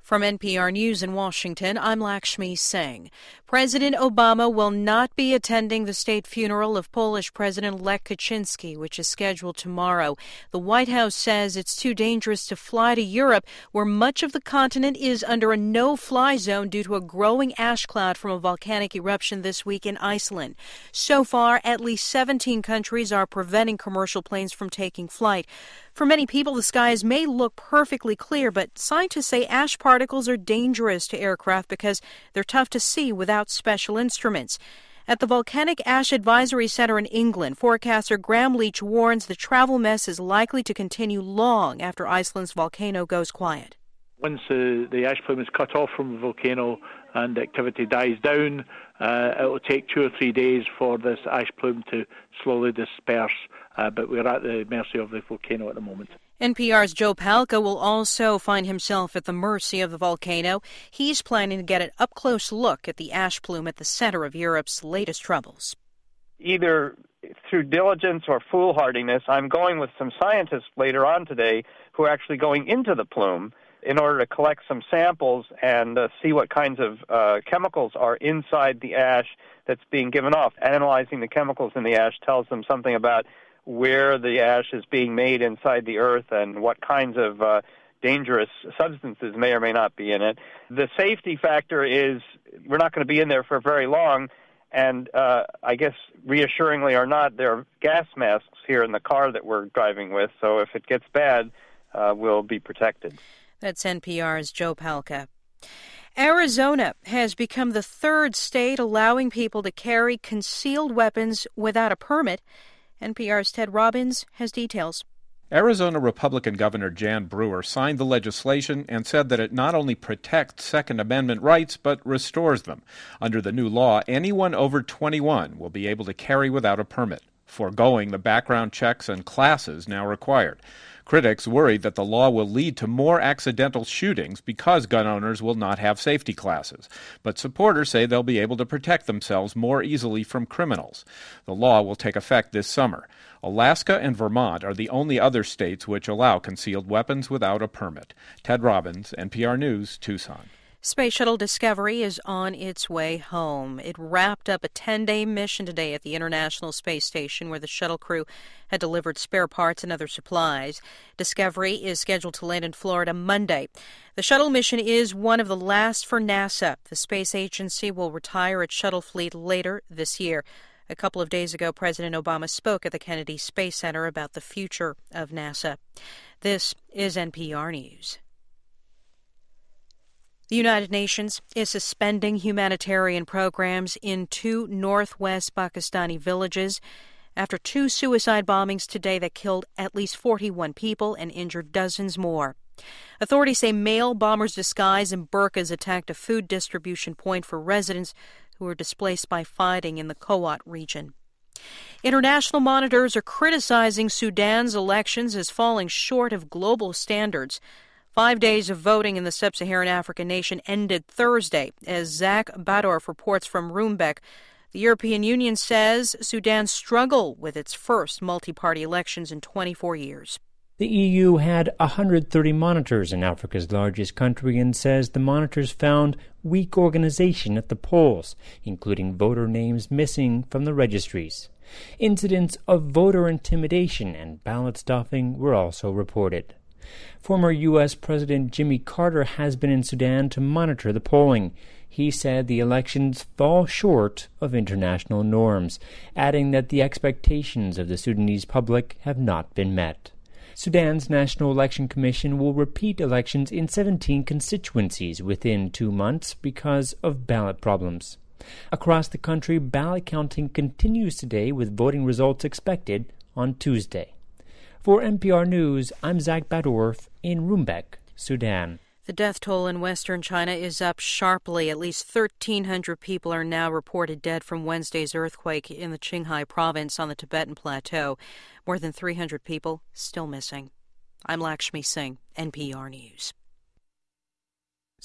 From NPR News in Washington, I'm Lakshmi Singh. President Obama will not be attending the state funeral of Polish President Lech Kaczynski, which is scheduled tomorrow. The White House says it's too dangerous to fly to Europe, where much of the continent is under a no-fly zone due to a growing ash cloud from a volcanic eruption this week in Iceland. So far, at least 17 countries are preventing commercial planes from taking flight. For many people, the skies may look perfectly clear, but scientists say ash particles are dangerous to aircraft because they're tough to see without special instruments. At the Volcanic Ash Advisory Center in England, forecaster Graham Leach warns the travel mess is likely to continue long after Iceland's volcano goes quiet. Once the ash plume is cut off from the volcano and activity dies down, it will take 2 or 3 days for this ash plume to slowly disperse, but we're at the mercy of the volcano at the moment. NPR's Joe Palca will also find himself at the mercy of the volcano. He's planning to get an up-close look at the ash plume at the center of Europe's latest troubles. Either through diligence or foolhardiness, I'm going with some scientists later on today who are actually going into the plume in order to collect some samples and see what kinds of chemicals are inside the ash that's being given off. Analyzing the chemicals in the ash tells them something about where the ash is being made inside the earth and what kinds of dangerous substances may or may not be in it. The safety factor is we're not going to be in there for very long, and I guess reassuringly or not, there are gas masks here in the car that we're driving with, so if it gets bad, we'll be protected. That's NPR's Joe Palca. Arizona has become the third state allowing people to carry concealed weapons without a permit. NPR's Ted Robbins has details. Arizona Republican Governor Jan Brewer signed the legislation and said that it not only protects Second Amendment rights, but restores them. Under the new law, anyone over 21 will be able to carry without a permit, foregoing the background checks and classes now required. Critics worry that the law will lead to more accidental shootings because gun owners will not have safety classes. But supporters say they'll be able to protect themselves more easily from criminals. The law will take effect this summer. Alaska and Vermont are the only other states which allow concealed weapons without a permit. Ted Robbins, NPR News, Tucson. Space Shuttle Discovery is on its way home. It wrapped up a 10-day mission today at the International Space Station, where the shuttle crew had delivered spare parts and other supplies. Discovery is scheduled to land in Florida Monday. The shuttle mission is one of the last for NASA. The space agency will retire its shuttle fleet later this year. A couple of days ago, President Obama spoke at the Kennedy Space Center about the future of NASA. This is NPR News. The United Nations is suspending humanitarian programs in 2 northwest Pakistani villages after 2 suicide bombings today that killed at least 41 people and injured dozens more. Authorities say male bombers disguised in burqas attacked a food distribution point for residents who were displaced by fighting in the Kowat region. International monitors are criticizing Sudan's elections as falling short of global standards. 5 days of voting in the sub-Saharan African nation ended Thursday, as Zach Badorf reports from Rumbek. The European Union says Sudan struggled with its first multi-party elections in 24 years. The EU had 130 monitors in Africa's largest country and says the monitors found weak organization at the polls, including voter names missing from the registries. Incidents of voter intimidation and ballot stuffing were also reported. Former U.S. President Jimmy Carter has been in Sudan to monitor the polling. He said the elections fall short of international norms, adding that the expectations of the Sudanese public have not been met. Sudan's National Election Commission will repeat elections in 17 constituencies within 2 months because of ballot problems. Across the country, ballot counting continues today with voting results expected on Tuesday. For NPR News, I'm Zach Badorf in Rumbek, Sudan. The death toll in western China is up sharply. At least 1,300 people are now reported dead from Wednesday's earthquake in the Qinghai province on the Tibetan Plateau. More than 300 people still missing. I'm Lakshmi Singh, NPR News.